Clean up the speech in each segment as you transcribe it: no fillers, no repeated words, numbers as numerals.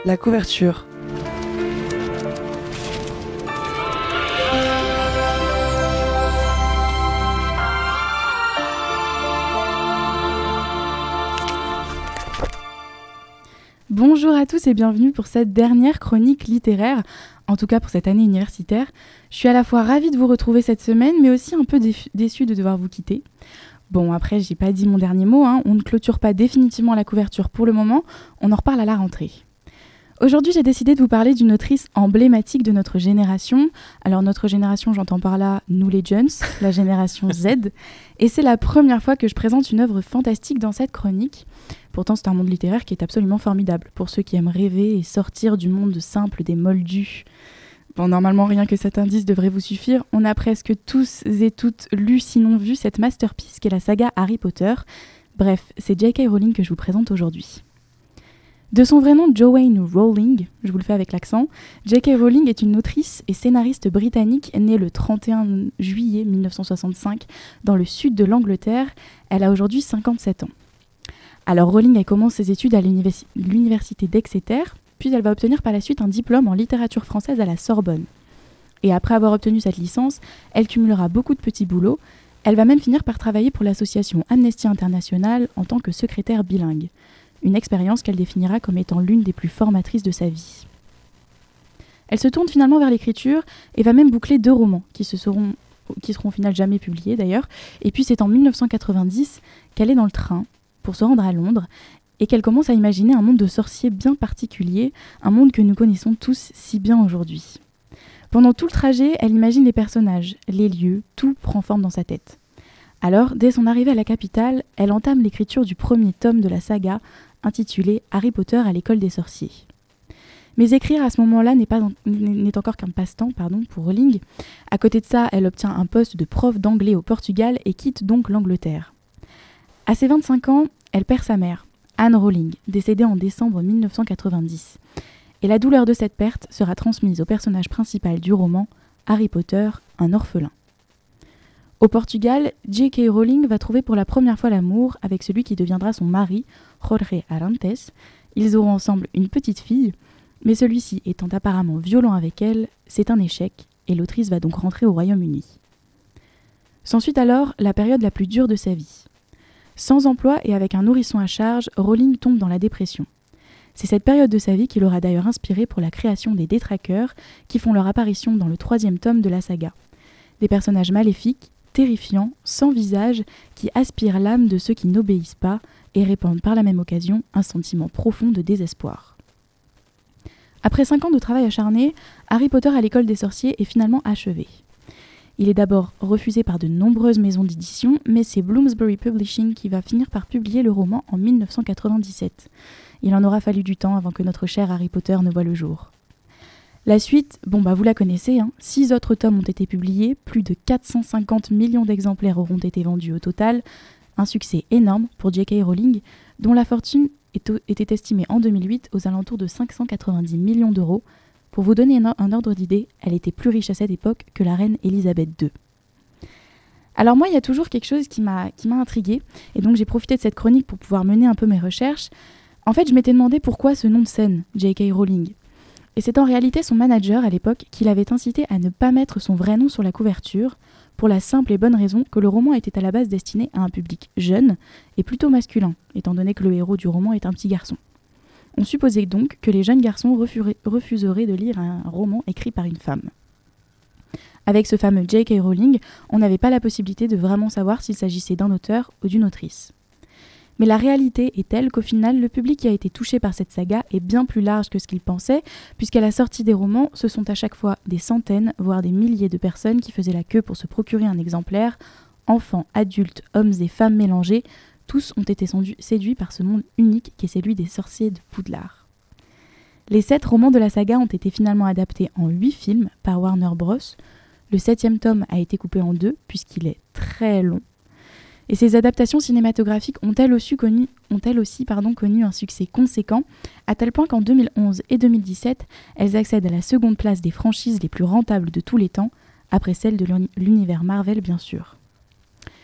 La couverture. Bonjour à tous et bienvenue pour cette dernière chronique littéraire, en tout cas pour cette année universitaire. Je suis à la fois ravie de vous retrouver cette semaine, mais aussi un peu déçue de devoir vous quitter. Bon, après, j'ai pas dit mon dernier mot, on ne clôture pas définitivement la couverture pour le moment, on en reparle à la rentrée. Aujourd'hui, j'ai décidé de vous parler d'une autrice emblématique de notre génération. Alors, notre génération, j'entends par là nous les jeunes, la génération Z. Et c'est la première fois que je présente une œuvre fantastique dans cette chronique. Pourtant, c'est un monde littéraire qui est absolument formidable pour ceux qui aiment rêver et sortir du monde simple des moldus. Bon, normalement, rien que cet indice devrait vous suffire. On a presque tous et toutes lu, sinon vu, cette masterpiece qu'est la saga Harry Potter. Bref, c'est J.K. Rowling que je vous présente aujourd'hui. De son vrai nom Joanne Rowling, je vous le fais avec l'accent, J.K. Rowling est une autrice et scénariste britannique née le 31 juillet 1965 dans le sud de l'Angleterre. Elle a aujourd'hui 57 ans. Alors Rowling elle commence ses études à l'université d'Exeter, puis elle va obtenir par la suite un diplôme en littérature française à la Sorbonne. Et après avoir obtenu cette licence, elle cumulera beaucoup de petits boulots. Elle va même finir par travailler pour l'association Amnesty International en tant que secrétaire bilingue. Une expérience qu'elle définira comme étant l'une des plus formatrices de sa vie. Elle se tourne finalement vers l'écriture et va même boucler 2 romans qui seront au final jamais publiés d'ailleurs. Et puis c'est en 1990 qu'elle est dans le train pour se rendre à Londres et qu'elle commence à imaginer un monde de sorciers bien particulier, un monde que nous connaissons tous si bien aujourd'hui. Pendant tout le trajet, elle imagine les personnages, les lieux, tout prend forme dans sa tête. Alors, dès son arrivée à la capitale, elle entame l'écriture du premier tome de la saga, intitulé Harry Potter à l'école des sorciers. Mais écrire à ce moment-là n'est encore qu'un passe-temps pour Rowling. À côté de ça, elle obtient un poste de prof d'anglais au Portugal et quitte donc l'Angleterre. À ses 25 ans, elle perd sa mère, Anne Rowling, décédée en décembre 1990. Et la douleur de cette perte sera transmise au personnage principal du roman, Harry Potter, un orphelin. Au Portugal, J.K. Rowling va trouver pour la première fois l'amour avec celui qui deviendra son mari, Jorge Arantes. Ils auront ensemble une petite fille, mais celui-ci étant apparemment violent avec elle, c'est un échec et l'autrice va donc rentrer au Royaume-Uni. S'ensuit alors la période la plus dure de sa vie. Sans emploi et avec un nourrisson à charge, Rowling tombe dans la dépression. C'est cette période de sa vie qui l'aura d'ailleurs inspirée pour la création des Détraqueurs qui font leur apparition dans le 3e tome de la saga. Des personnages maléfiques, terrifiants, sans visage, qui aspirent l'âme de ceux qui n'obéissent pas et répandent par la même occasion un sentiment profond de désespoir. Après 5 ans de travail acharné, Harry Potter à l'école des sorciers est finalement achevé. Il est d'abord refusé par de nombreuses maisons d'édition, mais c'est Bloomsbury Publishing qui va finir par publier le roman en 1997. Il en aura fallu du temps avant que notre cher Harry Potter ne voie le jour. La suite, vous la connaissez, 6 autres tomes ont été publiés, plus de 450 millions d'exemplaires auront été vendus au total, un succès énorme pour J.K. Rowling, dont la fortune était estimée en 2008 aux alentours de 590 millions d'euros. Pour vous donner un ordre d'idée, elle était plus riche à cette époque que la reine Elisabeth II. Alors moi, il y a toujours quelque chose qui m'a intriguée, et donc j'ai profité de cette chronique pour pouvoir mener un peu mes recherches. En fait, je m'étais demandé pourquoi ce nom de scène, J.K. Rowling. Et c'est en réalité son manager à l'époque qui l'avait incité à ne pas mettre son vrai nom sur la couverture, pour la simple et bonne raison que le roman était à la base destiné à un public jeune et plutôt masculin, étant donné que le héros du roman est un petit garçon. On supposait donc que les jeunes garçons refuseraient de lire un roman écrit par une femme. Avec ce fameux J.K. Rowling, on n'avait pas la possibilité de vraiment savoir s'il s'agissait d'un auteur ou d'une autrice. Mais la réalité est telle qu'au final, le public qui a été touché par cette saga est bien plus large que ce qu'il pensait, puisqu'à la sortie des romans, ce sont à chaque fois des centaines, voire des milliers de personnes qui faisaient la queue pour se procurer un exemplaire. Enfants, adultes, hommes et femmes mélangés, tous ont été séduits par ce monde unique qu'est celui des sorciers de Poudlard. Les 7 romans de la saga ont été finalement adaptés en 8 films par Warner Bros. Le 7e tome a été coupé en 2, puisqu'il est très long. Et ces adaptations cinématographiques ont elles aussi connu un succès conséquent, à tel point qu'en 2011 et 2017, elles accèdent à la 2e place des franchises les plus rentables de tous les temps, après celle de l'univers Marvel bien sûr.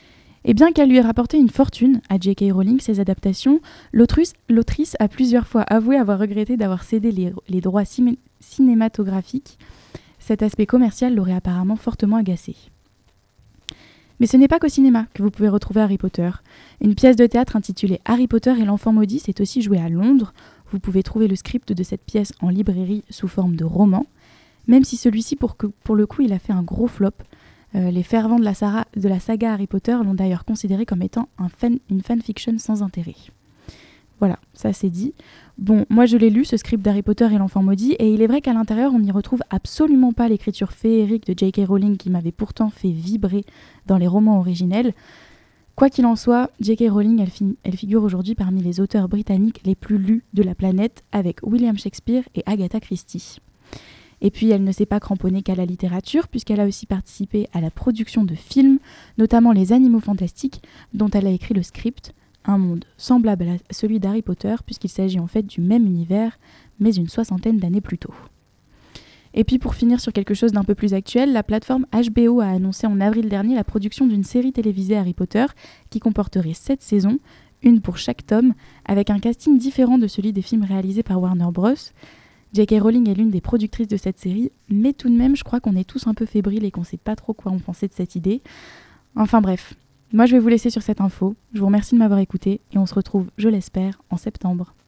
Et bien qu'elle lui ait rapporté une fortune à J.K. Rowling, ses adaptations, l'autrice a plusieurs fois avoué avoir regretté d'avoir cédé les droits cinématographiques. Cet aspect commercial l'aurait apparemment fortement agacé. Mais ce n'est pas qu'au cinéma que vous pouvez retrouver Harry Potter. Une pièce de théâtre intitulée Harry Potter et l'enfant maudit s'est aussi jouée à Londres. Vous pouvez trouver le script de cette pièce en librairie sous forme de roman, même si celui-ci, pour le coup, il a fait un gros flop. Les fervents de la saga Harry Potter l'ont d'ailleurs considéré comme étant une fanfiction sans intérêt. Voilà, ça c'est dit. Bon, moi je l'ai lu, ce script d'Harry Potter et l'enfant maudit, et il est vrai qu'à l'intérieur, on n'y retrouve absolument pas l'écriture féerique de J.K. Rowling qui m'avait pourtant fait vibrer dans les romans originels. Quoi qu'il en soit, J.K. Rowling, elle figure aujourd'hui parmi les auteurs britanniques les plus lus de la planète, avec William Shakespeare et Agatha Christie. Et puis elle ne s'est pas cramponnée qu'à la littérature, puisqu'elle a aussi participé à la production de films, notamment Les Animaux Fantastiques, dont elle a écrit le script, un monde semblable à celui d'Harry Potter, puisqu'il s'agit en fait du même univers, mais une 60aine d'années plus tôt. Et puis pour finir sur quelque chose d'un peu plus actuel, la plateforme HBO a annoncé en avril dernier la production d'une série télévisée Harry Potter, qui comporterait 7 saisons, une pour chaque tome, avec un casting différent de celui des films réalisés par Warner Bros. J.K. Rowling est l'une des productrices de cette série, mais tout de même, je crois qu'on est tous un peu fébriles et qu'on ne sait pas trop quoi en penser de cette idée. Enfin bref, moi je vais vous laisser sur cette info. Je vous remercie de m'avoir écouté et on se retrouve, je l'espère, en septembre.